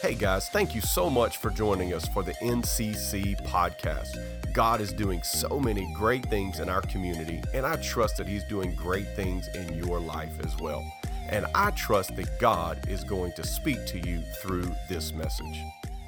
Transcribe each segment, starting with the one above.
Hey guys, thank you so much for joining us for the NCC podcast. God is doing so many great things in our community, and I trust that He's doing great things in your life as well. And I trust that God is going to speak to you through this message.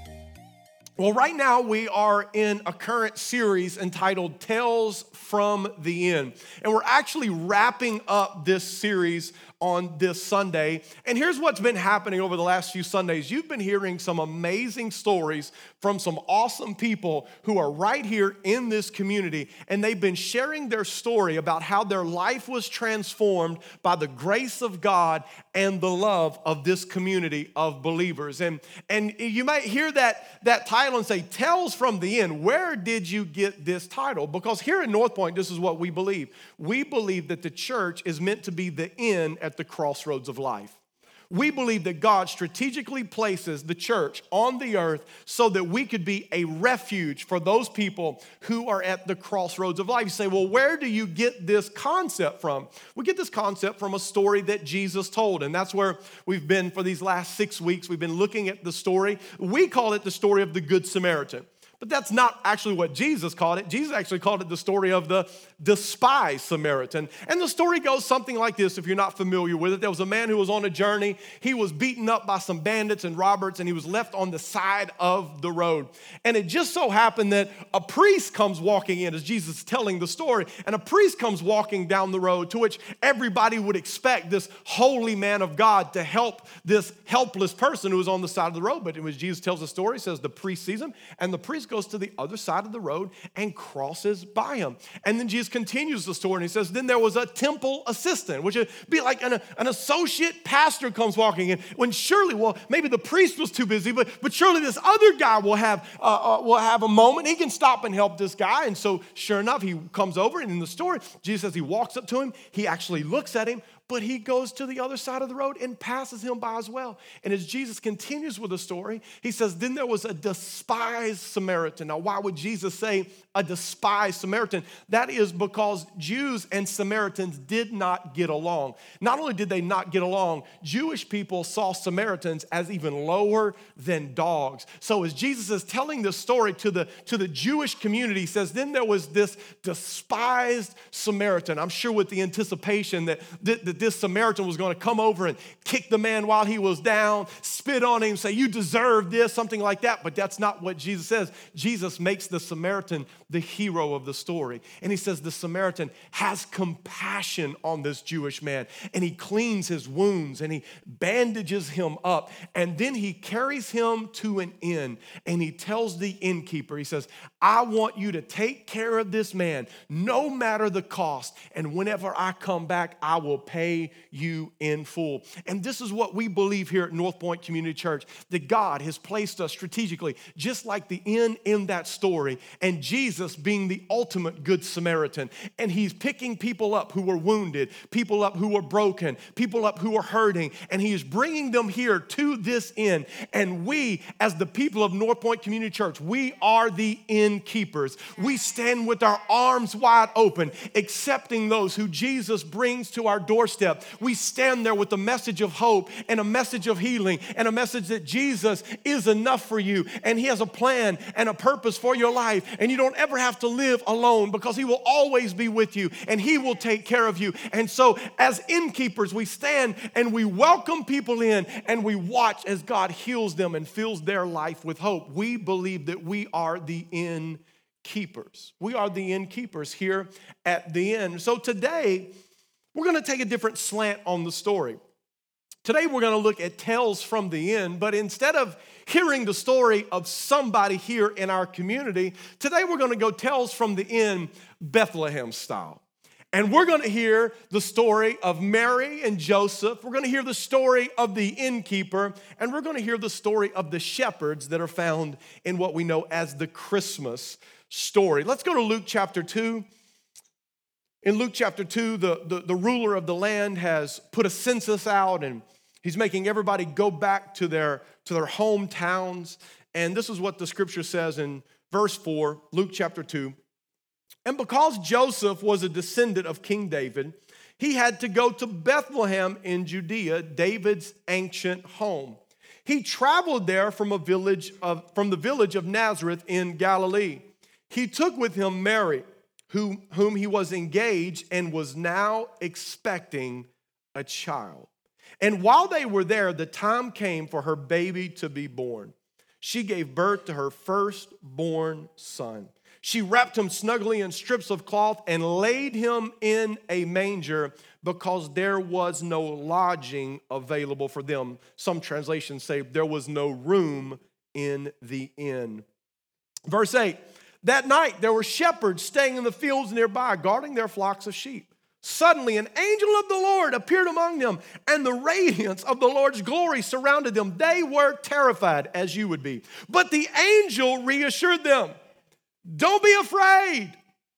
Well, right now we are in a current series entitled Tales from the Inn. And we're actually wrapping up this series on this Sunday. And here's what's been happening over the last few Sundays. You've been hearing some amazing stories from some awesome people who are right here in this community. And they've been sharing their story about how their life was transformed by the grace of God and the love of this community of believers. And you might hear that title and say, Tales from the Inn. Where did you get this title? Because here at North Point, this is what we believe. We believe that the church is meant to be the inn at the crossroads of life. We believe that God strategically places the church on the earth so that we could be a refuge for those people who are at the crossroads of life. You say, well, where do you get this concept from? We get this concept from a story that Jesus told, and that's where we've been for these last 6 weeks. We've been looking at the story. We call it the story of the Good Samaritan. But that's not actually what Jesus called it. Jesus actually called it the story of the despised Samaritan. And the story goes something like this, if you're not familiar with it. There was a man who was on a journey. He was beaten up by some bandits and robbers, and he was left on the side of the road. And it just so happened that a priest comes walking in, as Jesus is telling the story, and a priest comes walking down the road, to which everybody would expect this holy man of God to help this helpless person who was on the side of the road. But as Jesus tells the story, he says the priest sees him, and the priest goes to the other side of the road and crosses by him. And then Jesus continues the story and he says, then there was a temple assistant, which would be like an associate pastor comes walking in, when surely, well, maybe the priest was too busy, but surely this other guy will have a moment. He can stop and help this guy. And so sure enough, he comes over, and in the story, Jesus says he walks up to him, he actually looks at him, but he goes to the other side of the road and passes him by as well. And as Jesus continues with the story, he says, then there was a despised Samaritan. Now, why would Jesus say a despised Samaritan? That is because Jews and Samaritans did not get along. Not only did they not get along, Jewish people saw Samaritans as even lower than dogs. So as Jesus is telling this story to the Jewish community, he says, then there was this despised Samaritan. I'm sure with the anticipation that this Samaritan was going to come over and kick the man while he was down, spit on him, say, you deserve this, something like that. But that's not what Jesus says. Jesus makes the Samaritan the hero of the story. And he says the Samaritan has compassion on this Jewish man, and he cleans his wounds and he bandages him up. And then he carries him to an inn, and he tells the innkeeper, he says, I want you to take care of this man no matter the cost. And whenever I come back, I will pay you in full. And this is what we believe here at North Point Community Church, that God has placed us strategically, just like the inn in that story, and Jesus being the ultimate Good Samaritan. And he's picking people up who were wounded, people up who were broken, people up who were hurting, and he is bringing them here to this inn. And we, as the people of North Point Community Church, we are the innkeepers. We stand with our arms wide open, accepting those who Jesus brings to our doorstep. We stand there with a message of hope and a message of healing and a message that Jesus is enough for you, and he has a plan and a purpose for your life, and you don't ever have to live alone, because he will always be with you and he will take care of you. And so as innkeepers, we stand and we welcome people in, and we watch as God heals them and fills their life with hope. We believe that we are the innkeepers. We are the innkeepers here at the inn. So today, we're going to take a different slant on the story. Today, we're going to look at Tales from the Inn, but instead of hearing the story of somebody here in our community, today we're going to go Tales from the Inn Bethlehem style. And we're going to hear the story of Mary and Joseph. We're going to hear the story of the innkeeper, and we're going to hear the story of the shepherds that are found in what we know as the Christmas story. Let's go to Luke chapter 2. In Luke chapter 2, the ruler of the land has put a census out, and he's making everybody go back to their hometowns. And this is what the scripture says in verse 4, Luke chapter 2. And because Joseph was a descendant of King David, he had to go to Bethlehem in Judea, David's ancient home. He traveled there from the village of Nazareth in Galilee. He took with him Mary, whom he was engaged and was now expecting a child. And while they were there, the time came for her baby to be born. She gave birth to her firstborn son. She wrapped him snugly in strips of cloth and laid him in a manger because there was no lodging available for them. Some translations say there was no room in the inn. Verse 8, that night there were shepherds staying in the fields nearby, guarding their flocks of sheep. Suddenly an angel of the Lord appeared among them, and the radiance of the Lord's glory surrounded them. They were terrified, as you would be. But the angel reassured them. Don't be afraid.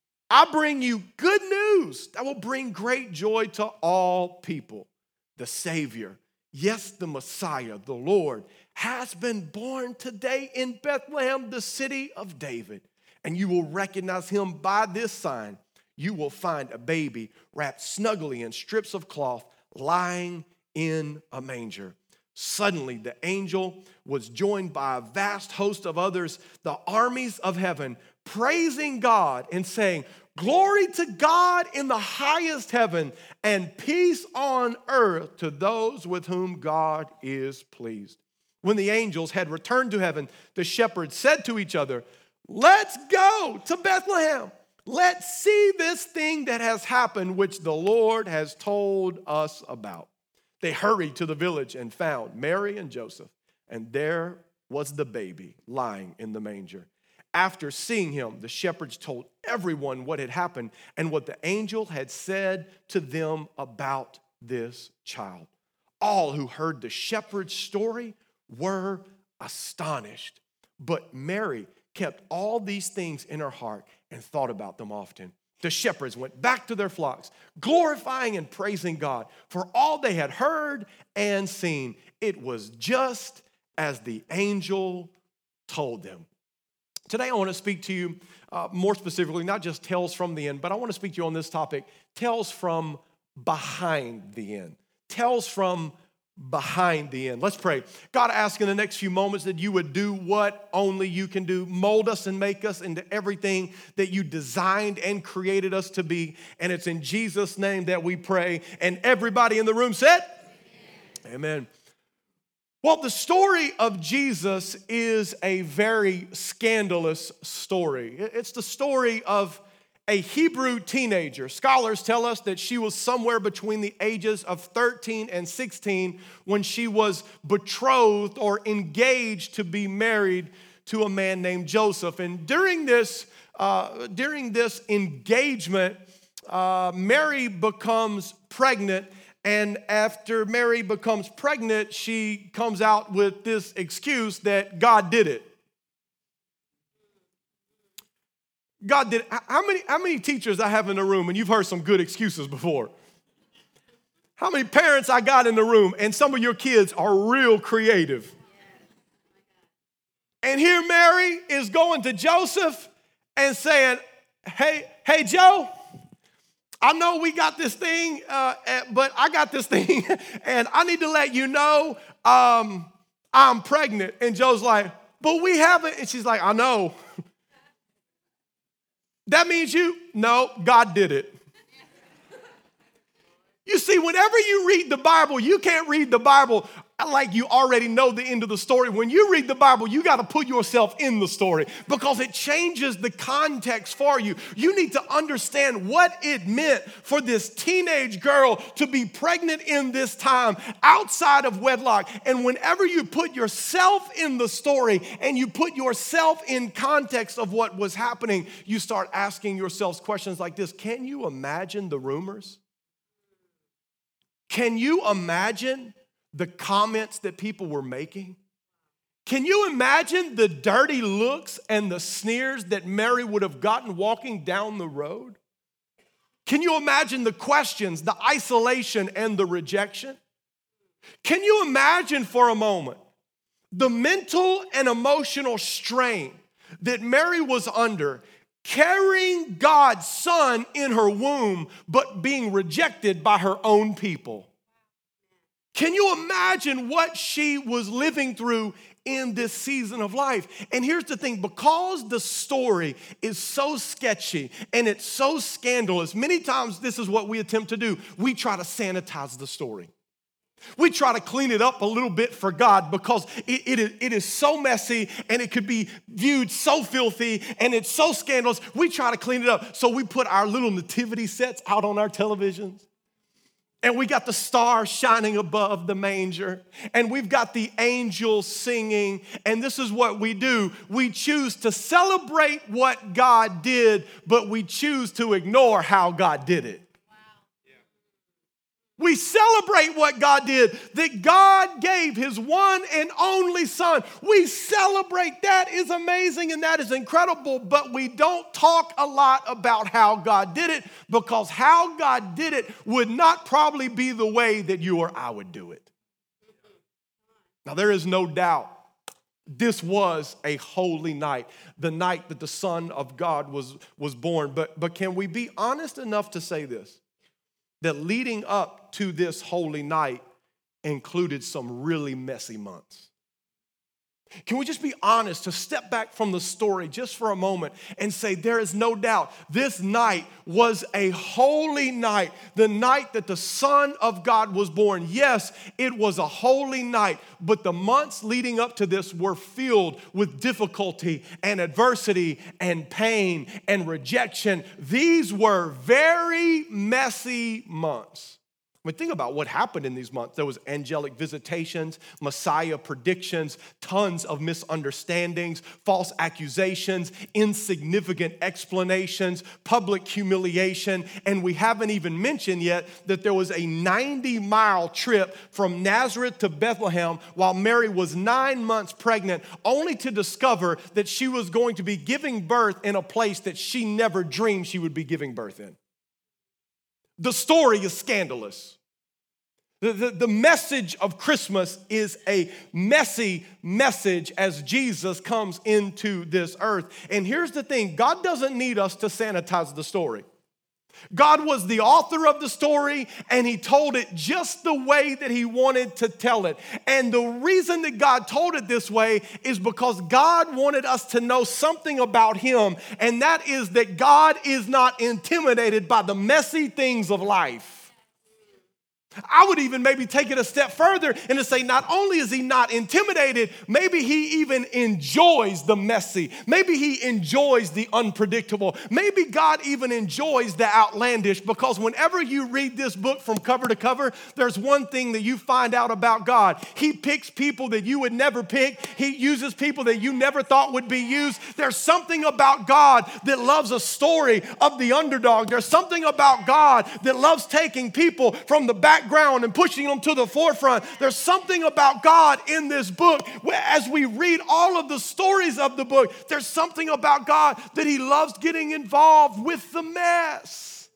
I bring you good news that will bring great joy to all people. The Savior, yes, the Messiah, the Lord, has been born today in Bethlehem, the city of David. And you will recognize him by this sign. You will find a baby wrapped snugly in strips of cloth, lying in a manger. Suddenly, the angel was joined by a vast host of others, the armies of heaven, praising God and saying, glory to God in the highest heaven and peace on earth to those with whom God is pleased. When the angels had returned to heaven, the shepherds said to each other, let's go to Bethlehem. Let's see this thing that has happened, which the Lord has told us about. They hurried to the village and found Mary and Joseph, and there was the baby lying in the manger. After seeing him, the shepherds told everyone what had happened and what the angel had said to them about this child. All who heard the shepherd's story were astonished. But Mary kept all these things in her heart and thought about them often. The shepherds went back to their flocks, glorifying and praising God for all they had heard and seen. It was just as the angel told them. Today I want to speak to you more specifically, not just tales from the end, but I want to speak to you on this topic, tales from behind the end. Tales from behind the end. Let's pray. God, I ask in the next few moments that you would do what only you can do. Mold us and make us into everything that you designed and created us to be. And it's in Jesus' name that we pray. And everybody in the room said, Amen. Amen. Well, the story of Jesus is a very scandalous story. It's the story of a Hebrew teenager. Scholars tell us that she was somewhere between the ages of 13 and 16 when she was betrothed or engaged to be married to a man named Joseph. And during this engagement, Mary becomes pregnant. And after Mary becomes pregnant, she comes out with this excuse that God did it. God did it. How many teachers I have in the room, and you've heard some good excuses before? How many parents I got in the room, and some of your kids are real creative. And here Mary is going to Joseph and saying, hey Joe, I know we got this thing, but I got this thing, and I need to let you know I'm pregnant. And Joe's like, but we haven't. And she's like, I know. That means you? No, God did it. You see, whenever you read the Bible, you can't read the Bible like you already know the end of the story. When you read the Bible, you got to put yourself in the story because it changes the context for you. You need to understand what it meant for this teenage girl to be pregnant in this time outside of wedlock. And whenever you put yourself in the story and you put yourself in context of what was happening, you start asking yourselves questions like this. Can you imagine the rumors? Can you imagine the comments that people were making? Can you imagine the dirty looks and the sneers that Mary would have gotten walking down the road? Can you imagine the questions, the isolation, and the rejection? Can you imagine for a moment the mental and emotional strain that Mary was under, carrying God's son in her womb, but being rejected by her own people? Can you imagine what she was living through in this season of life? And here's the thing, because the story is so sketchy and it's so scandalous, many times this is what we attempt to do. We try to sanitize the story. We try to clean it up a little bit for God because it is so messy and it could be viewed so filthy and it's so scandalous. We try to clean it up. So we put our little nativity sets out on our televisions. And we got the star shining above the manger. And we've got the angels singing. And this is what we do. We choose to celebrate what God did, but we choose to ignore how God did it. We celebrate what God did, that God gave his one and only son. We celebrate. That is amazing and that is incredible, but we don't talk a lot about how God did it, because how God did it would not probably be the way that you or I would do it. Now, there is no doubt this was a holy night, the night that the Son of God was born. But can we be honest enough to say this? That leading up to this holy night included some really messy months. Can we just be honest, to step back from the story just for a moment and say there is no doubt this night was a holy night, the night that the Son of God was born. Yes, it was a holy night, but the months leading up to this were filled with difficulty and adversity and pain and rejection. These were very messy months. I mean, think about what happened in these months. There was angelic visitations, Messiah predictions, tons of misunderstandings, false accusations, insignificant explanations, public humiliation, and we haven't even mentioned yet that there was a 90-mile trip from Nazareth to Bethlehem while Mary was 9 months pregnant, only to discover that she was going to be giving birth in a place that she never dreamed she would be giving birth in. The story is scandalous. The message of Christmas is a messy message as Jesus comes into this earth. And here's the thing, God doesn't need us to sanitize the story. God was the author of the story, and he told it just the way that he wanted to tell it. And the reason that God told it this way is because God wanted us to know something about him, and that is that God is not intimidated by the messy things of life. I would even maybe take it a step further and to say not only is he not intimidated, maybe he even enjoys the messy. Maybe he enjoys the unpredictable. Maybe God even enjoys the outlandish, because whenever you read this book from cover to cover, there's one thing that you find out about God. He picks people that you would never pick. He uses people that you never thought would be used. There's something about God that loves a story of the underdog. There's something about God that loves taking people from the background and pushing them to the forefront. There's something about God in this book. As we read all of the stories of the book, there's something about God that he loves getting involved with the mess.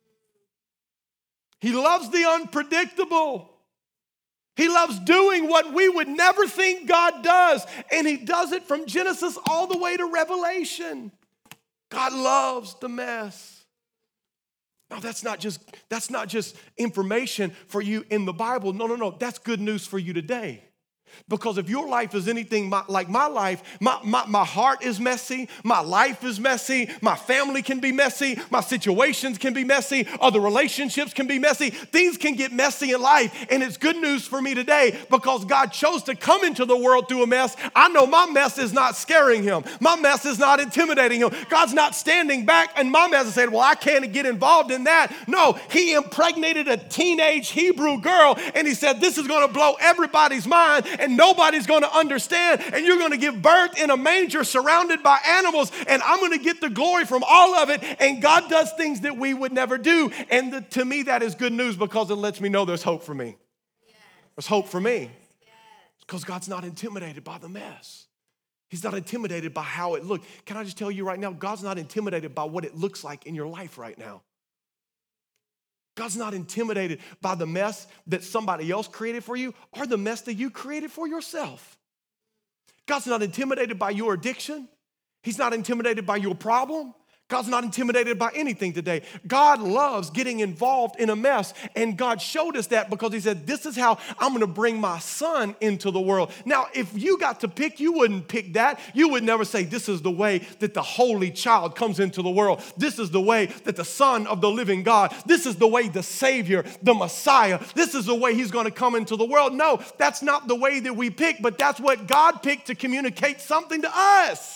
He loves the unpredictable. He loves doing what we would never think God does. And he does it from Genesis all the way to Revelation. God loves the mess. Now, that's not just information for you in the Bible. No. That's good news for you today. Because if your life is anything like my life, my heart is messy, my life is messy, my family can be messy, my situations can be messy, other relationships can be messy. Things can get messy in life, and it's good news for me today because God chose to come into the world through a mess. I know my mess is not scaring him. My mess is not intimidating him. God's not standing back and my mess and saying, well, I can't get involved in that. No, he impregnated a teenage Hebrew girl, and he said, this is going to blow everybody's mind, and nobody's going to understand, and you're going to give birth in a manger surrounded by animals, and I'm going to get the glory from all of it. And God does things that we would never do. And to me, that is good news because it lets me know there's hope for me. Yes. There's hope for me. Yes. Because God's not intimidated by the mess. He's not intimidated by how it looks. Can I just tell you right now, God's not intimidated by what it looks like in your life right now. God's not intimidated by the mess that somebody else created for you or the mess that you created for yourself. God's not intimidated by your addiction. He's not intimidated by your problem. God's not intimidated by anything today. God loves getting involved in a mess. And God showed us that because he said, this is how I'm going to bring my son into the world. Now, if you got to pick, you wouldn't pick that. You would never say, this is the way that the holy child comes into the world. This is the way that the Son of the living God, this is the way the Savior, the Messiah, this is the way he's going to come into the world. No, that's not the way that we pick, but that's what God picked to communicate something to us.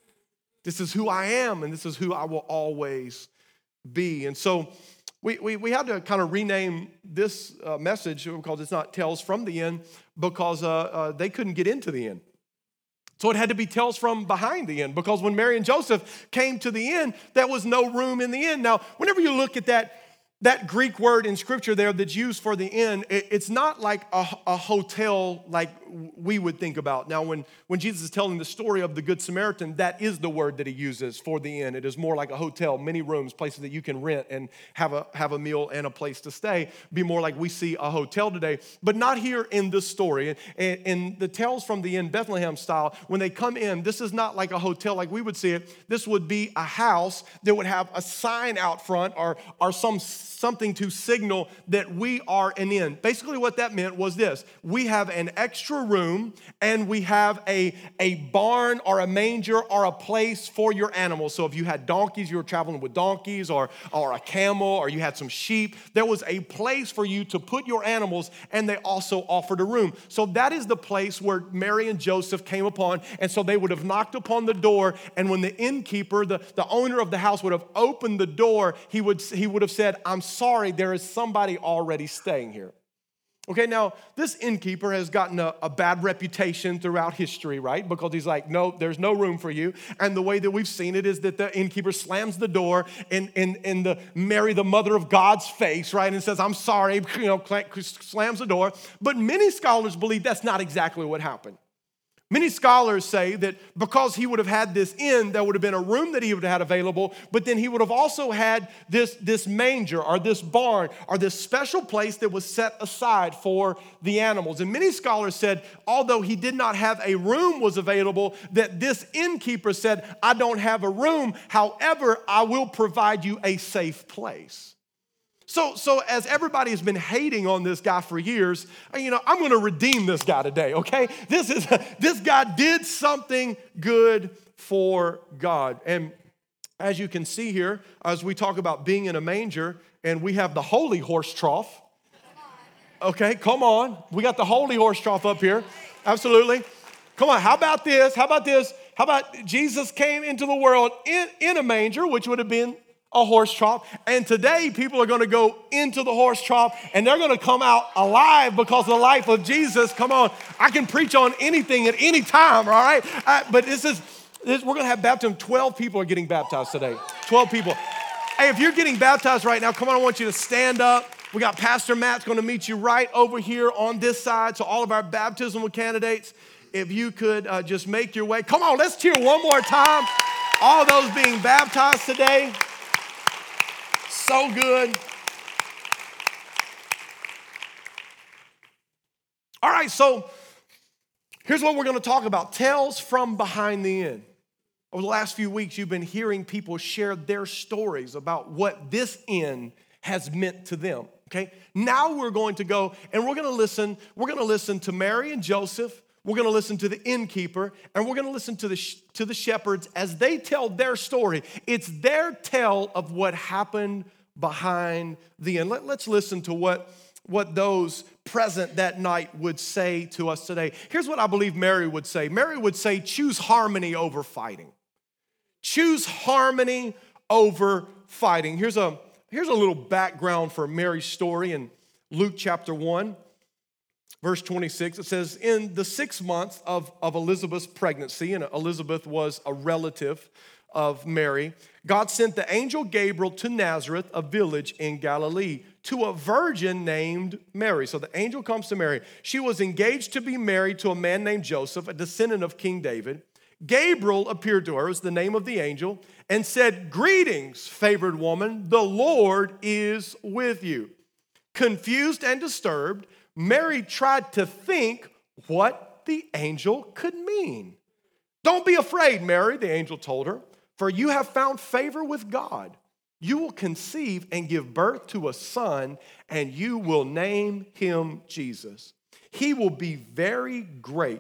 This is who I am, and this is who I will always be. And so we had to kind of rename this message because it's not Tales from the Inn, because they couldn't get into the inn. So it had to be Tales from behind the inn, because when Mary and Joseph came to the inn, there was no room in the inn. Now, whenever you look at that Greek word in Scripture there that's used for the inn, it's not like a hotel like we would think about. Now, when Jesus is telling the story of the Good Samaritan, that is the word that he uses for the inn. It is more like a hotel, many rooms, places that you can rent and have a meal and a place to stay. Be more like we see a hotel today, but not here in this story. And in the Tales from the Inn, Bethlehem style, when they come in, this is not like a hotel like we would see it. This would be a house that would have a sign out front or something to signal that we are an inn. Basically what that meant was this: we have an extra room and we have a barn or a manger or a place for your animals. So if you had donkeys, you were traveling with donkeys, or a camel, or you had some sheep, there was a place for you to put your animals, and they also offered a room. So that is the place where Mary and Joseph came upon, and so they would have knocked upon the door, and when the innkeeper, the owner of the house, would have opened the door, he would have said, "I'm sorry, there is somebody already staying here." Okay, now this innkeeper has gotten a bad reputation throughout history, right? Because he's like, no, there's no room for you. And the way that we've seen it is that the innkeeper slams the door in the Mary, the mother of God's face, right? And says, "I'm sorry," slams the door. But many scholars believe that's not exactly what happened. Many scholars say that because he would have had this inn, there would have been a room that he would have had available, but then he would have also had this manger or this barn or this special place that was set aside for the animals. And many scholars said, although he did not have a room was available, that this innkeeper said, "I don't have a room, however, I will provide you a safe place." So as everybody has been hating on this guy for years, I'm going to redeem this guy today, okay? This guy did something good for God. And as you can see here, as we talk about being in a manger, and we have the holy horse trough. Okay, come on. We got the holy horse trough up here. Absolutely. Come on, how about this? How about Jesus came into the world in a manger, which would have been a horse trough, and today people are going to go into the horse trough and they're going to come out alive because of the life of Jesus. Come on, I can preach on anything at any time, all right? But we're going to have baptism. 12 people are getting baptized today. 12 people. Hey, if you're getting baptized right now, come on, I want you to stand up. We got Pastor Matt's going to meet you right over here on this side. So all of our baptismal candidates, if you could just make your way. Come on, let's cheer one more time. All those being baptized today. So good. All right, so here's what we're going to talk about. Tales from behind the inn. Over the last few weeks, you've been hearing people share their stories about what this inn has meant to them, okay? Now we're going to go and we're going to listen to Mary and Joseph. We're going to listen to the innkeeper, and we're going to listen to the shepherds as they tell their story. It's their tale of what happened behind the inn. Let's listen to what those present that night would say to us today. Here's what I believe Mary would say. Mary would say, choose harmony over fighting. Choose harmony over fighting. Here's a little background for Mary's story in Luke chapter 1. Verse 26, it says, in the 6th month of Elizabeth's pregnancy, and Elizabeth was a relative of Mary, God sent the angel Gabriel to Nazareth, a village in Galilee, to a virgin named Mary. So the angel comes to Mary. She was engaged to be married to a man named Joseph, a descendant of King David. Gabriel appeared to her, is the name of the angel, and said, greetings, favored woman, the Lord is with you. Confused and disturbed, Mary tried to think what the angel could mean. Don't be afraid, Mary, the angel told her, for you have found favor with God. You will conceive and give birth to a son, and you will name him Jesus. He will be very great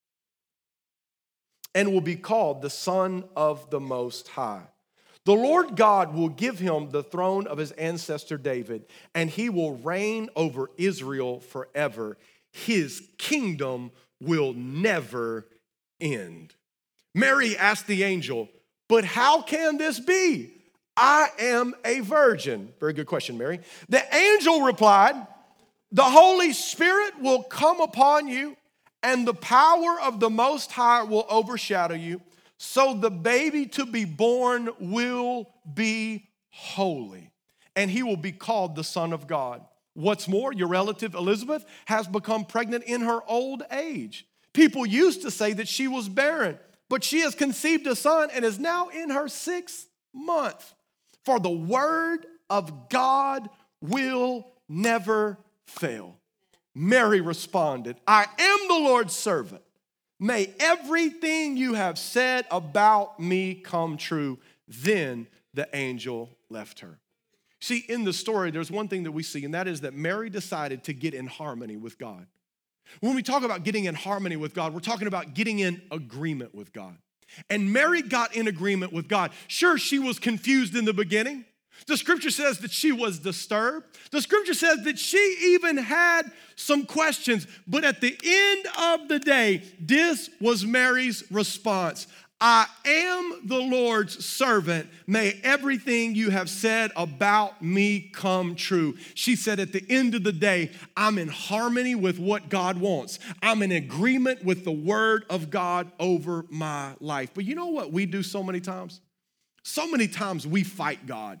and will be called the Son of the Most High. The Lord God will give him the throne of his ancestor David, and he will reign over Israel forever. His kingdom will never end. Mary asked the angel, but how can this be? I am a virgin. Very good question, Mary. The angel replied, the Holy Spirit will come upon you, and the power of the Most High will overshadow you. So the baby to be born will be holy, and he will be called the Son of God. What's more, your relative Elizabeth has become pregnant in her old age. People used to say that she was barren, but she has conceived a son and is now in her 6th month. For the word of God will never fail. Mary responded, I am the Lord's servant. May everything you have said about me come true. Then the angel left her. See, in the story, there's one thing that we see, and that is that Mary decided to get in harmony with God. When we talk about getting in harmony with God, we're talking about getting in agreement with God. And Mary got in agreement with God. Sure, she was confused in the beginning. The scripture says that she was disturbed. The scripture says that she even had some questions. But at the end of the day, this was Mary's response. I am the Lord's servant. May everything you have said about me come true. She said at the end of the day, I'm in harmony with what God wants. I'm in agreement with the word of God over my life. But you know what we do so many times? So many times we fight God.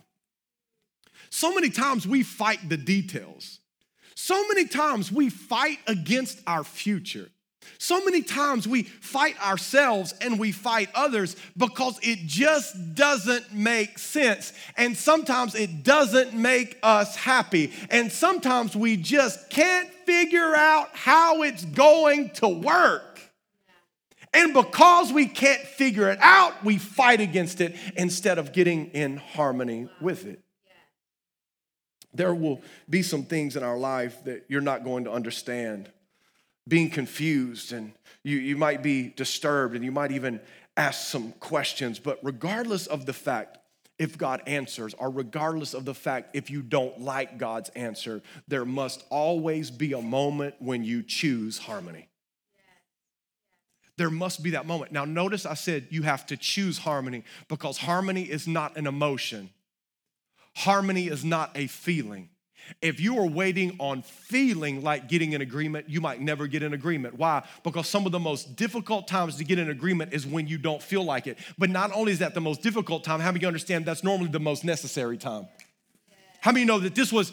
So many times we fight the details. So many times we fight against our future. So many times we fight ourselves and we fight others because it just doesn't make sense. And sometimes it doesn't make us happy. And sometimes we just can't figure out how it's going to work. And because we can't figure it out, we fight against it instead of getting in harmony with it. There will be some things in our life that you're not going to understand. Being confused, and you might be disturbed, and you might even ask some questions. But regardless of the fact if God answers, or regardless of the fact if you don't like God's answer, there must always be a moment when you choose harmony. There must be that moment. Now notice I said you have to choose harmony, because harmony is not an emotion. Harmony is not a feeling. If you are waiting on feeling like getting an agreement, you might never get an agreement. Why? Because some of the most difficult times to get an agreement is when you don't feel like it. But not only is that the most difficult time, how many of you understand that's normally the most necessary time? How many know that this was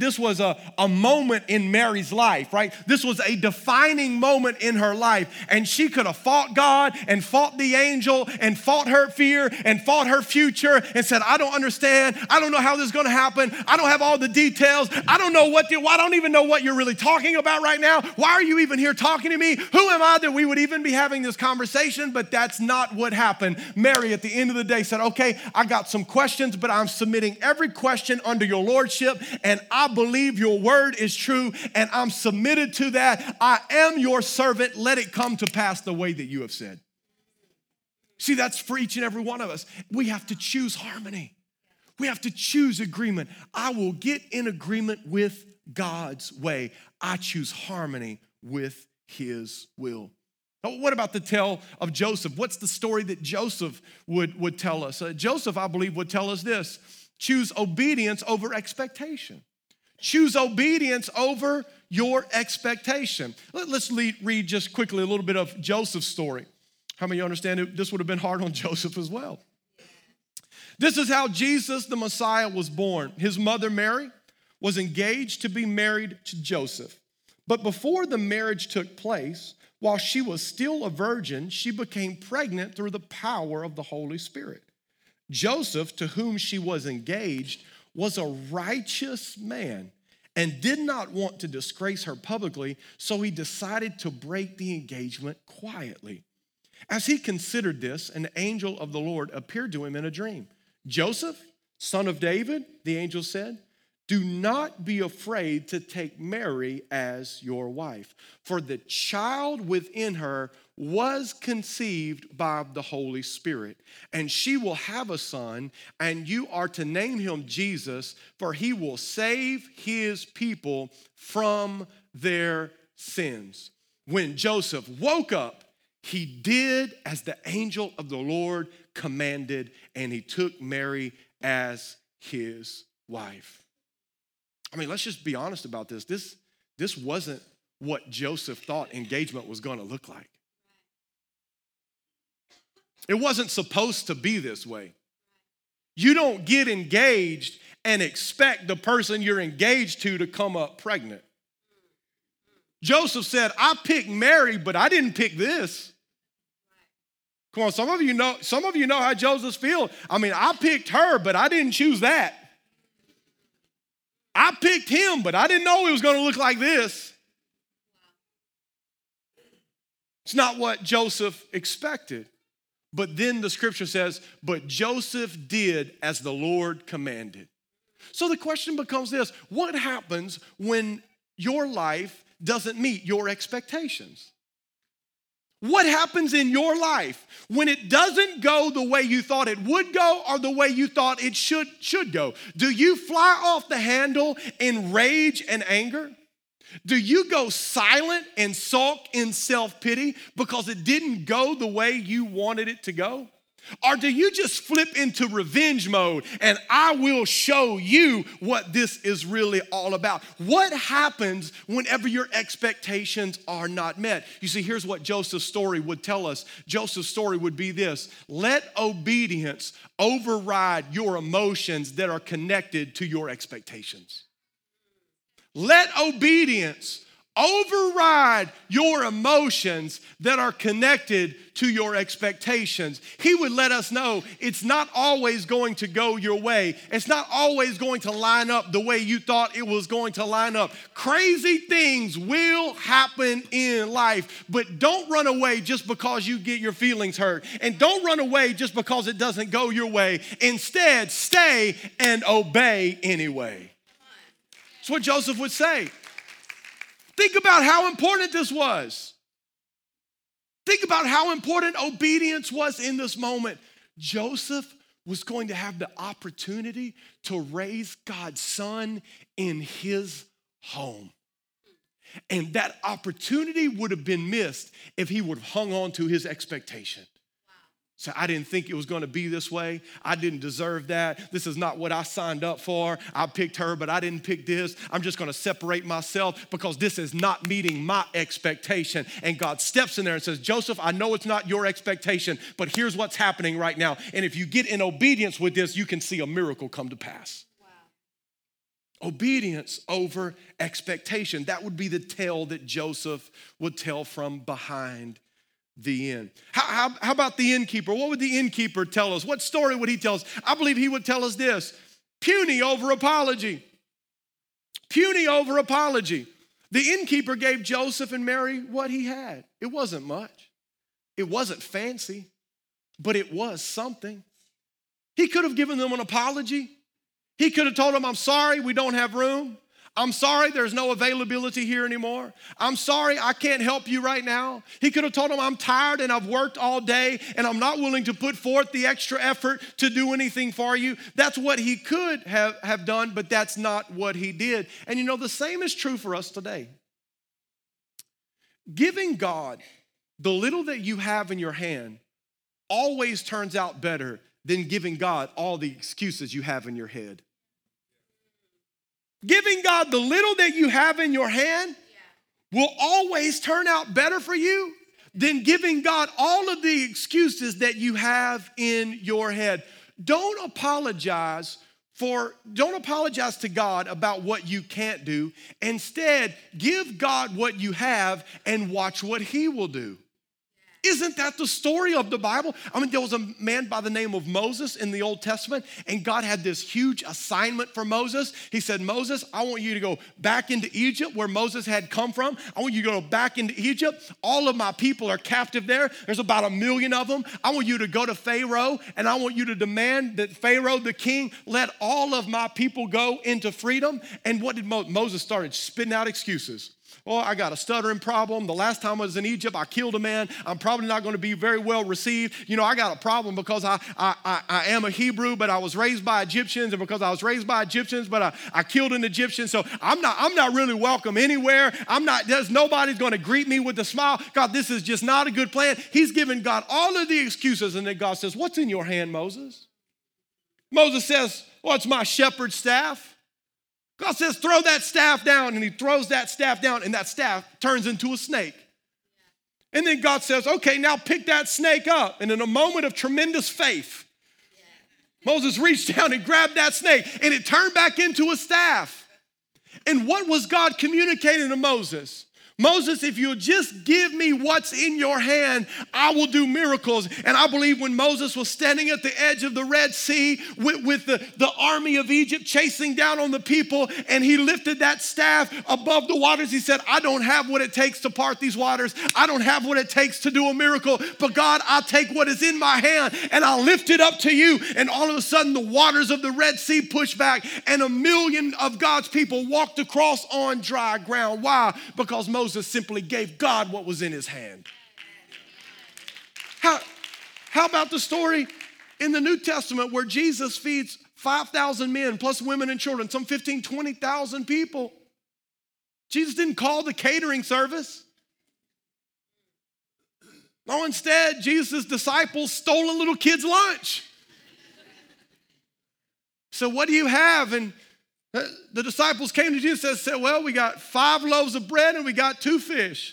a moment in Mary's life, right? This was a defining moment in her life. And she could have fought God and fought the angel and fought her fear and fought her future and said, I don't understand. I don't know how this is going to happen. I don't have all the details. I don't even know what you're really talking about right now. Why are you even here talking to me? Who am I that we would even be having this conversation? But that's not what happened. Mary, at the end of the day, said, okay, I got some questions, but I'm submitting every question under your lordship, and I believe your word is true, and I'm submitted to that. I am your servant. Let it come to pass the way that you have said. See, that's for each and every one of us. We have to choose harmony. We have to choose agreement. I will get in agreement with God's way. I choose harmony with his will. Now, what about the tale of Joseph? What's the story that Joseph would tell us? Joseph, I believe, would tell us this. Choose obedience over expectation. Choose obedience over your expectation. Let's read just quickly a little bit of Joseph's story. How many of you understand it? This would have been hard on Joseph as well. This is how Jesus, the Messiah, was born. His mother, Mary, was engaged to be married to Joseph. But before the marriage took place, while she was still a virgin, she became pregnant through the power of the Holy Spirit. Joseph, to whom she was engaged, was a righteous man and did not want to disgrace her publicly, so he decided to break the engagement quietly. As he considered this, an angel of the Lord appeared to him in a dream. Joseph, son of David, the angel said, do not be afraid to take Mary as your wife, for the child within her was conceived by the Holy Spirit, and she will have a son, and you are to name him Jesus, for he will save his people from their sins. When Joseph woke up, he did as the angel of the Lord commanded, and he took Mary as his wife. I mean, let's just be honest about this. This wasn't what Joseph thought engagement was going to look like. It wasn't supposed to be this way. You don't get engaged and expect the person you're engaged to come up pregnant. Joseph said, I picked Mary, but I didn't pick this. Come on, some of you know how Joseph feels. I mean, I picked her, but I didn't choose that. I picked him, but I didn't know it was going to look like this. It's not what Joseph expected. But then the scripture says, but Joseph did as the Lord commanded. So the question becomes this: what happens when your life doesn't meet your expectations? What happens in your life when it doesn't go the way you thought it would go or the way you thought it should go? Do you fly off the handle in rage and anger? Do you go silent and sulk in self-pity because it didn't go the way you wanted it to go? Or do you just flip into revenge mode and I will show you what this is really all about? What happens whenever your expectations are not met? You see, here's what Joseph's story would tell us. Joseph's story would be this: let obedience override your emotions that are connected to your expectations. Let obedience override your emotions that are connected to your expectations. He would let us know it's not always going to go your way. It's not always going to line up the way you thought it was going to line up. Crazy things will happen in life, but don't run away just because you get your feelings hurt. And don't run away just because it doesn't go your way. Instead, stay and obey anyway. That's what Joseph would say. Think about how important this was. Think about how important obedience was in this moment. Joseph was going to have the opportunity to raise God's son in his home. And that opportunity would have been missed if he would have hung on to his expectation. So I didn't think it was going to be this way. I didn't deserve that. This is not what I signed up for. I picked her, but I didn't pick this. I'm just going to separate myself because this is not meeting my expectation. And God steps in there and says, Joseph, I know it's not your expectation, but here's what's happening right now. And if you get in obedience with this, you can see a miracle come to pass. Wow. Obedience over expectation. That would be the tale that Joseph would tell from behind the inn. How about the innkeeper? What would the innkeeper tell us? What story would he tell us? I believe he would tell us this: puny over apology. Puny over apology. The innkeeper gave Joseph and Mary what he had. It wasn't much. It wasn't fancy, but it was something. He could have given them an apology. He could have told them, I'm sorry, we don't have room. I'm sorry, there's no availability here anymore. I'm sorry, I can't help you right now. He could have told them, I'm tired and I've worked all day and I'm not willing to put forth the extra effort to do anything for you. That's what he could have done, but that's not what he did. And you know, the same is true for us today. Giving God the little that you have in your hand always turns out better than giving God all the excuses you have in your head. Giving God the little that you have in your hand will always turn out better for you than giving God all of the excuses that you have in your head. Don't apologize to God about what you can't do. Instead, give God what you have and watch what he will do. Isn't that the story of the Bible? I mean, there was a man by the name of Moses in the Old Testament, and God had this huge assignment for Moses. He said, Moses, I want you to go back into Egypt where Moses had come from. I want you to go back into Egypt. All of my people are captive there. There's about 1 million of them. I want you to go to Pharaoh, and I want you to demand that Pharaoh, the king, let all of my people go into freedom. And what did Moses started spitting out excuses. Oh, I got a stuttering problem. The last time I was in Egypt, I killed a man. I'm probably not going to be very well received. You know, I got a problem because I am a Hebrew, but I was raised by Egyptians, and because I was raised by Egyptians, but I killed an Egyptian. So I'm not really welcome anywhere. Nobody's going to greet me with a smile. God, this is just not a good plan. He's given God all of the excuses, and then God says, what's in your hand, Moses? Moses says, well, it's my shepherd's staff. God says, throw that staff down, and he throws that staff down, and that staff turns into a snake. And then God says, okay, now pick that snake up. And in a moment of tremendous faith, Moses reached down and grabbed that snake, and it turned back into a staff. And what was God communicating to Moses? Moses, if you'll just give me what's in your hand, I will do miracles. And I believe when Moses was standing at the edge of the Red Sea with the army of Egypt chasing down on the people, and he lifted that staff above the waters, he said, I don't have what it takes to part these waters. I don't have what it takes to do a miracle. But God, I'll take what is in my hand and I'll lift it up to you. And all of a sudden the waters of the Red Sea pushed back, and 1 million of God's people walked across on dry ground. Why? Because Moses simply gave God what was in his hand. How about the story in the New Testament where Jesus feeds 5,000 men plus women and children, some 15, 20,000 people? Jesus didn't call the catering service. No, instead, Jesus' disciples stole a little kid's lunch. So what do you have? And the disciples came to Jesus and said, well, we got 5 loaves of bread and we got 2 fish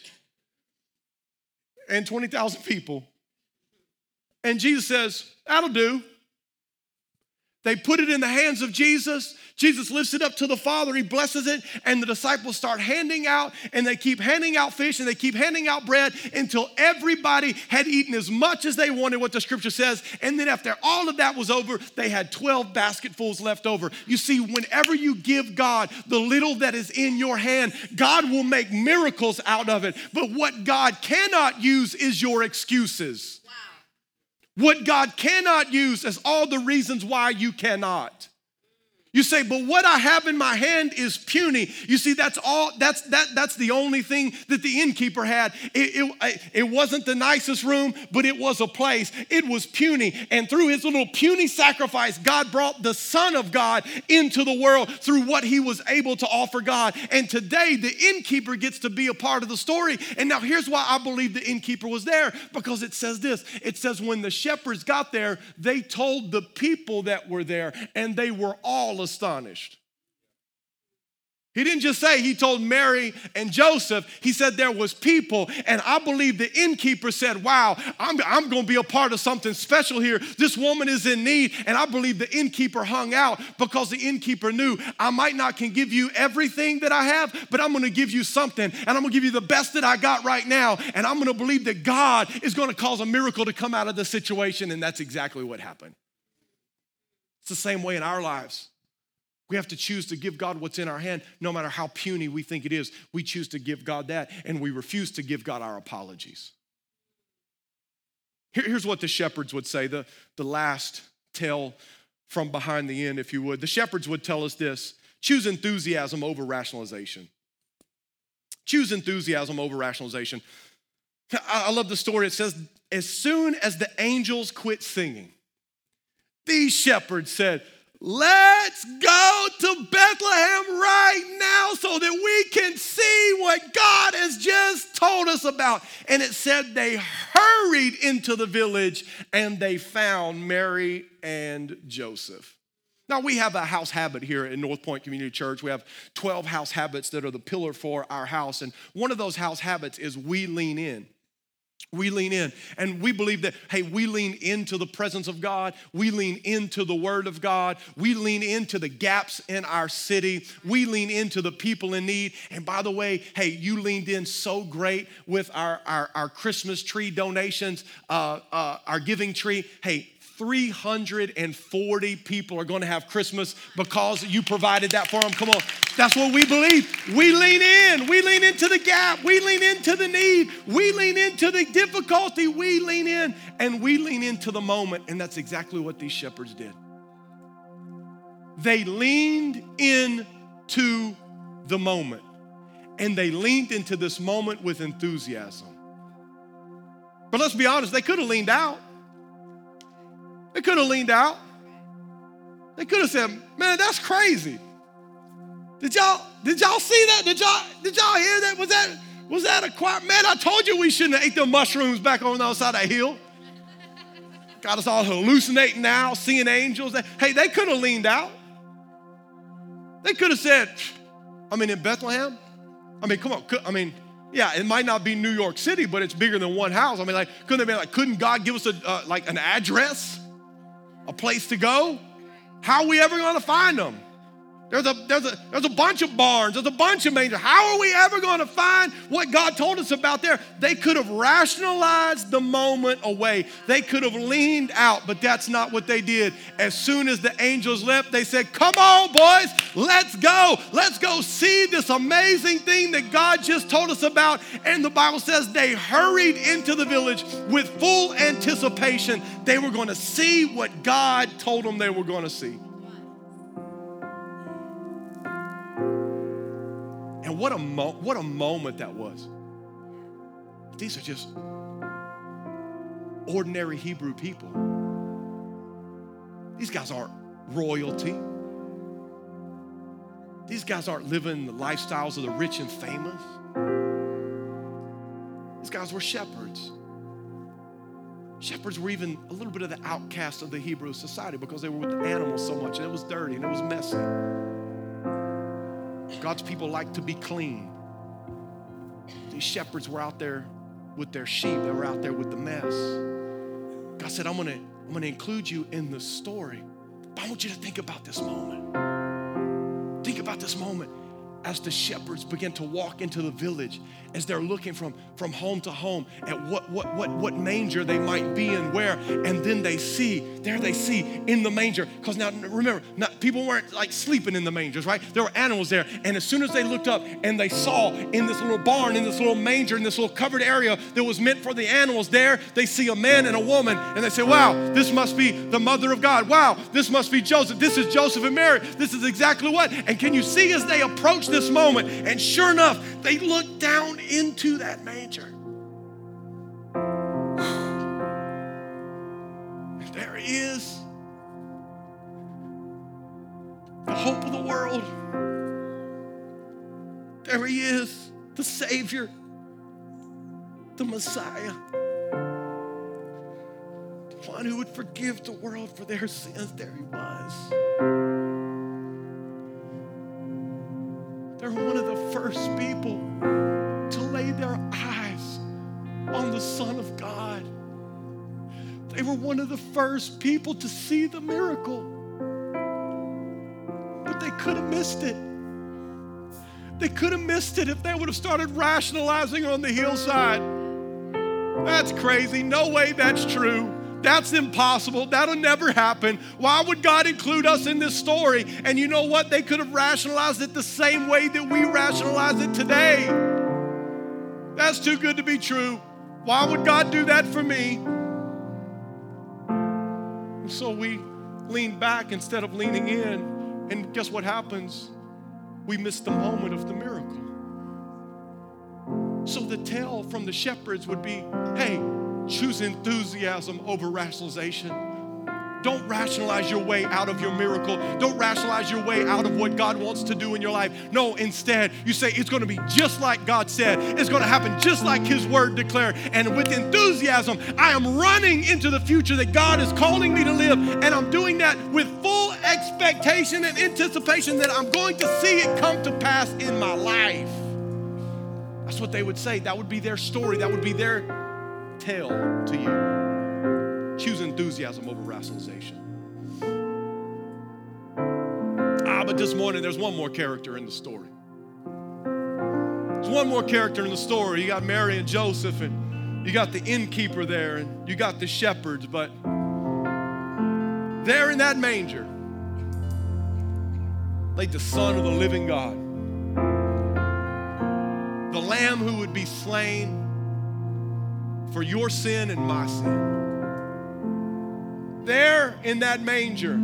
and 20,000 people. And Jesus says, that'll do. They put it in the hands of Jesus. Jesus lifts it up to the Father. He blesses it. And the disciples start handing out, and they keep handing out fish, and they keep handing out bread until everybody had eaten as much as they wanted, what the scripture says. And then after all of that was over, they had 12 basketfuls left over. You see, whenever you give God the little that is in your hand, God will make miracles out of it. But what God cannot use is your excuses. What God cannot use is all the reasons why you cannot. You say, but what I have in my hand is puny. You see, that's the only thing that the innkeeper had. It wasn't the nicest room, but it was a place. It was puny. And through his little puny sacrifice, God brought the Son of God into the world through what he was able to offer God. And today, the innkeeper gets to be a part of the story. And now here's why I believe the innkeeper was there, because it says this. It says when the shepherds got there, they told the people that were there, and they were all astonished. He didn't just say he told Mary and Joseph. He said there was people, and I believe the innkeeper said, wow, I'm going to be a part of something special here. This woman is in need, and I believe the innkeeper hung out because the innkeeper knew I might not can give you everything that I have, but I'm going to give you something, and I'm going to give you the best that I got right now, and I'm going to believe that God is going to cause a miracle to come out of the situation, and that's exactly what happened. It's the same way in our lives. We have to choose to give God what's in our hand, no matter how puny we think it is. We choose to give God that, and we refuse to give God our apologies. Here's what the shepherds would say, the last tale from behind the inn, if you would. The shepherds would tell us this: choose enthusiasm over rationalization. Choose enthusiasm over rationalization. I love the story. It says, as soon as the angels quit singing, these shepherds said, let's go to Bethlehem right now so that we can see what God has just told us about. And it said they hurried into the village and they found Mary and Joseph. Now, we have a house habit here at North Point Community Church. We have 12 house habits that are the pillar for our house. And one of those house habits is we lean in. We lean in, and we believe that, hey, we lean into the presence of God. We lean into the word of God. We lean into the gaps in our city. We lean into the people in need. And by the way, hey, you leaned in so great with our Christmas tree donations, our giving tree. Hey, 340 people are going to have Christmas because you provided that for them. Come on. That's what we believe. We lean in. We lean into the gap. We lean into the need. We lean into the difficulty. We lean in, and we lean into the moment. And that's exactly what these shepherds did. They leaned into the moment, and they leaned into this moment with enthusiasm. But let's be honest, they could have leaned out. They could have leaned out. They could have said, man, that's crazy. Did y'all see that? Did y'all hear that? Was that a quiet? Man, I told you we shouldn't have ate the mushrooms back on the other side of that hill. Got us all hallucinating now, seeing angels. Hey, they could have leaned out. They could have said, in Bethlehem? Come on. Yeah, it might not be New York City, but it's bigger than one house. Couldn't God give us an address? A place to go? How are we ever going to find them? There's a bunch of barns. There's a bunch of mangers. How are we ever going to find what God told us about there? They could have rationalized the moment away. They could have leaned out, but that's not what they did. As soon as the angels left, they said, come on, boys, let's go. Let's go see this amazing thing that God just told us about. And the Bible says they hurried into the village with full anticipation. They were going to see what God told them they were going to see. And what a moment that was. These are just ordinary Hebrew people. These guys aren't royalty. These guys aren't living the lifestyles of the rich and famous. These guys were shepherds. Shepherds were even a little bit of the outcasts of the Hebrew society because they were with the animals so much, and it was dirty and it was messy. God's people like to be clean. These shepherds were out there with their sheep. They were out there with the mess. God said, I'm gonna include you in the story. But I want you to think about this moment. Think about this moment as the shepherds begin to walk into the village, as they're looking from home to home at what manger they might be in, where, and then they see in the manger, because now remember, people weren't like sleeping in the mangers, right? There were animals there, and as soon as they looked up and they saw in this little barn, in this little manger, in this little covered area that was meant for the animals there, they see a man and a woman, and they say, wow, this must be the mother of God. Wow, this must be Joseph. This is Joseph and Mary. This is exactly what. And can you see as they approach this moment, and sure enough, they look down into that manger. And there he is, the hope of the world. There he is, the Savior, the Messiah, the one who would forgive the world for their sins. There he was. They're one of the first people to lay their eyes on the Son of God. They were one of the first people to see the miracle. But they could have missed it. They could have missed it if they would have started rationalizing on the hillside. That's crazy. No way that's true. That's impossible. That'll never happen. Why would God include us in this story? And you know what? They could have rationalized it the same way that we rationalize it today. That's too good to be true. Why would God do that for me? And so we lean back instead of leaning in. And guess what happens? We miss the moment of the miracle. So the tale from the shepherds would be, hey, choose enthusiasm over rationalization. Don't rationalize your way out of your miracle. Don't rationalize your way out of what God wants to do in your life. No, instead, you say it's going to be just like God said. It's going to happen just like His word declared. And with enthusiasm, I am running into the future that God is calling me to live. And I'm doing that with full expectation and anticipation that I'm going to see it come to pass in my life. That's what they would say. That would be their story. That would be their tell to you? Choose enthusiasm over rationalization. But this morning, there's one more character in the story. There's one more character in the story. You got Mary and Joseph, and you got the innkeeper there, and you got the shepherds, but there in that manger laid the Son of the living God, the Lamb who would be slain for your sin and my sin. There in that manger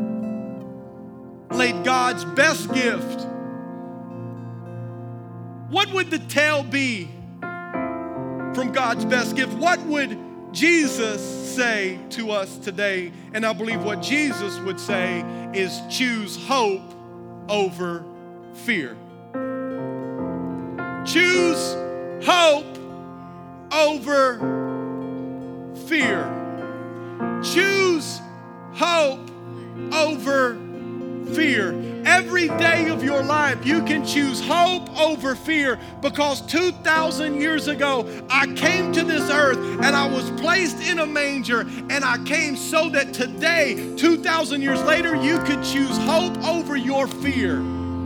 laid God's best gift. What would the tale be from God's best gift? What would Jesus say to us today? And I believe what Jesus would say is choose hope over fear. Choose hope over fear. Choose hope over fear. Every day of your life, you can choose hope over fear, because 2,000 years ago, I came to this earth and I was placed in a manger, and I came so that today, 2,000 years later, you could choose hope over your fear.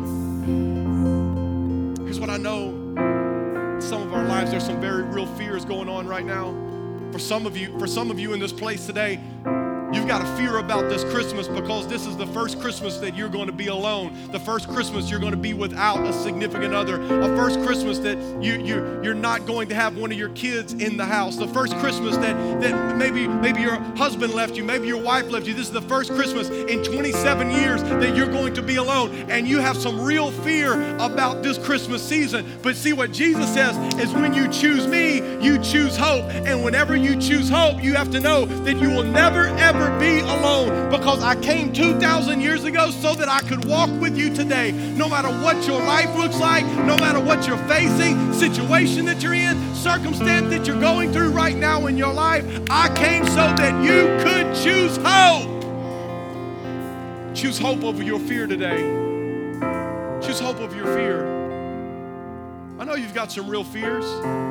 Here's what I know. In some of our lives, there's some very real fears going on right now. For some of you in this place today, you've got a fear about this Christmas because this is the first Christmas that you're going to be alone. The first Christmas you're going to be without a significant other. A first Christmas that you're not going to have one of your kids in the house. The first Christmas that maybe your husband left you, maybe your wife left you. This is the first Christmas in 27 years that you're going to be alone. And you have some real fear about this Christmas season. But see, what Jesus says is when you choose me, you choose hope. And whenever you choose hope, you have to know that you will never, ever be alone, because I came 2,000 years ago so that I could walk with you today. No matter what your life looks like, no matter what you're facing, situation that you're in, circumstance that you're going through right now in your life, I came so that you could choose hope. Choose hope over your fear today. Choose hope over your fear. I know you've got some real fears,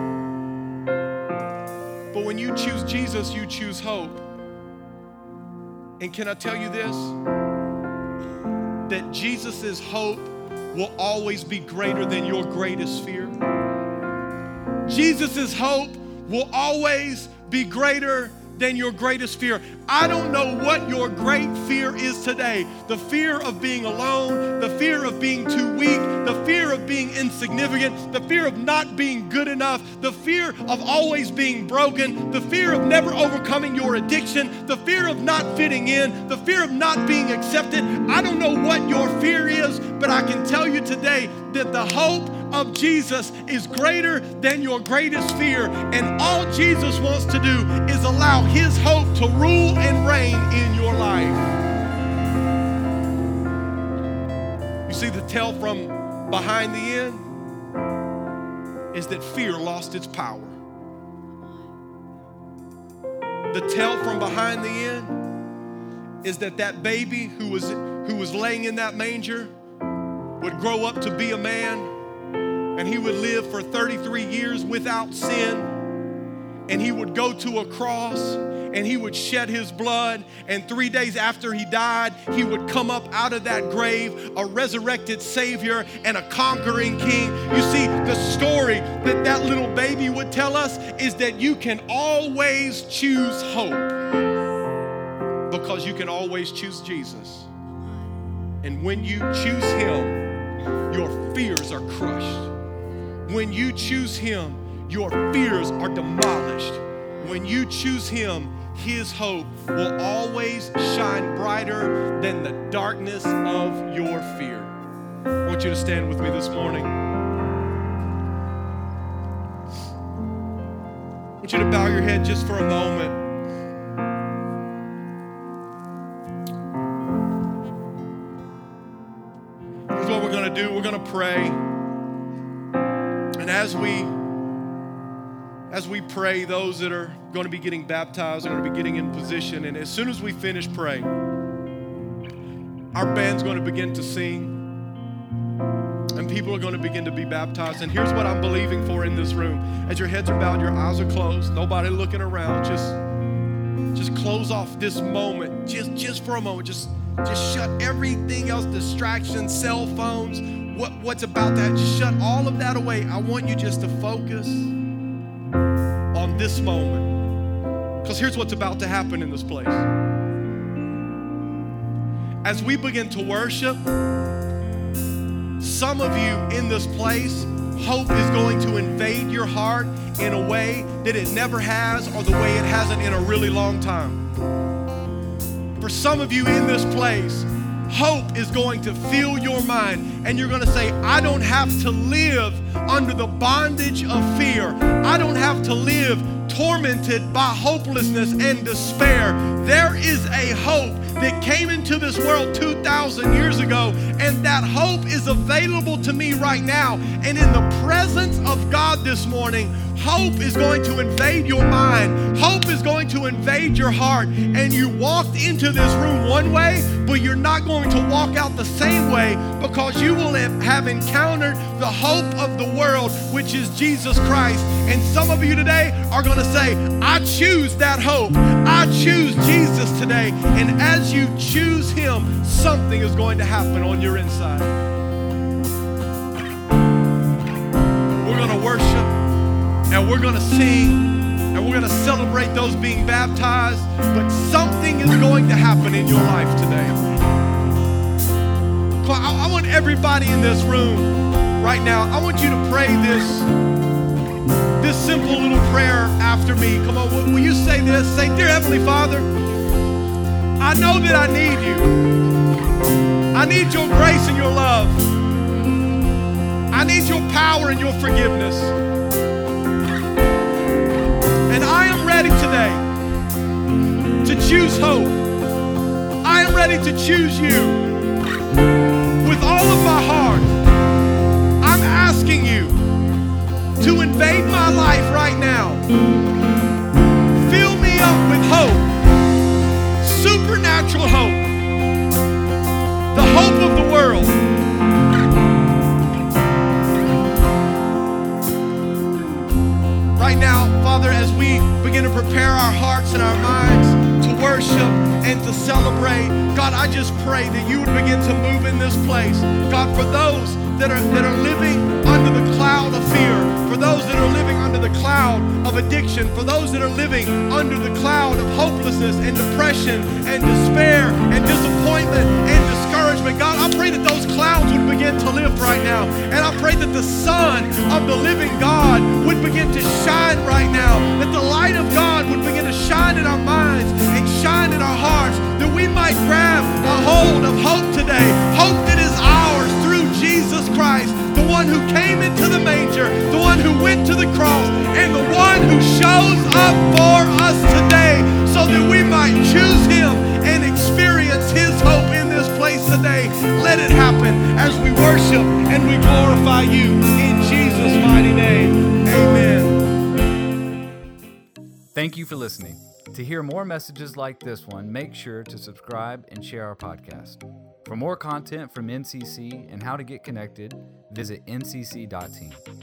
but when you choose Jesus, you choose hope. And can I tell you this? That Jesus' hope will always be greater than your greatest fear. Jesus' hope will always be greater than your greatest fear. I don't know what your great fear is today. The fear of being alone, the fear of being too weak, the fear of being insignificant, the fear of not being good enough, the fear of always being broken, the fear of never overcoming your addiction, the fear of not fitting in, the fear of not being accepted. I don't know what your fear is, but I can tell you today that the hope of Jesus is greater than your greatest fear. And all Jesus wants to do is allow His hope to rule and reign in your life. You see, the tale from behind the inn is that fear lost its power. The tale from behind the inn is that baby who was laying in that manger would grow up to be a man, and he would live for 33 years without sin, and he would go to a cross and he would shed his blood, and 3 days after he died, he would come up out of that grave a resurrected Savior and a conquering King. You see, the story that little baby would tell us is that you can always choose hope because you can always choose Jesus. And when you choose Him, your fears are crushed. When you choose Him, your fears are demolished. When you choose Him, His hope will always shine brighter than the darkness of your fear. I want you to stand with me this morning. I want you to bow your head just for a moment. Here's what we're going to do. We're going to pray. And as we pray, those that are going to be getting baptized are going to be getting in position. And as soon as we finish praying, our band's going to begin to sing. And some people are going to begin to be baptized. And here's what I'm believing for in this room. As your heads are bowed, your eyes are closed, nobody looking around, just close off this moment, just for a moment. Just shut everything else, distractions, cell phones, what's about that. Just shut all of that away. I want you just to focus on this moment. Because here's what's about to happen in this place. As we begin to worship, some of you in this place, hope is going to invade your heart in a way that it never has, or the way it hasn't in a really long time. For some of you in this place, hope is going to fill your mind, and you're going to say, I don't have to live under the bondage of fear. I don't have to live tormented by hopelessness and despair. There is a hope that came into this world 2,000 years ago, and that hope is available to me right now. And in the presence of God this morning, hope is going to invade your mind. Hope is going to invade your heart. And you walked into this room one way, but you're not going to walk out the same way, because you will have encountered the hope of the world, which is Jesus Christ. And some of you today are going to say, I choose that hope. I choose Jesus today. And as you choose Him, something is going to happen on your inside. We're going to worship, and we're going to sing, and we're going to celebrate those being baptized, but something is going to happen in your life today. I want everybody in this room right now, I want you to pray this simple little prayer after me. Come on, will you say this? Say, Dear Heavenly Father, I know that I need you. I need your grace and your love. I need your power and your forgiveness. And I am ready today to choose hope. I am ready to choose you with all of my heart. I'm asking you to invade my life right now. Fill me up with hope, supernatural hope, the hope of the world. Right now, Father, as we begin to prepare our hearts and our minds to worship and to celebrate, God, I just pray that you would begin to move in this place. God, for those that are living under the cloud of fear, for those that are living under the cloud of addiction, for those that are living under the cloud of hopelessness and depression and despair and disappointment and discouragement, God, I pray that those clouds would begin to lift right now. And I pray that the sun of the living God would begin to shine right now, that the light of God would begin to shine in our minds and shine in our hearts, that we might grab a hold of hope today, hope that is ours through Jesus Christ, the one who came into the manger, the one who went to the cross, and the one who shows up for us today so that we might choose Him and experience His hope in this place today. Let it happen as we worship and we glorify you in Jesus' mighty name. Amen. Thank you for listening. To hear more messages like this one, make sure to subscribe and share our podcast. For more content from NCC and how to get connected, visit ncc.team.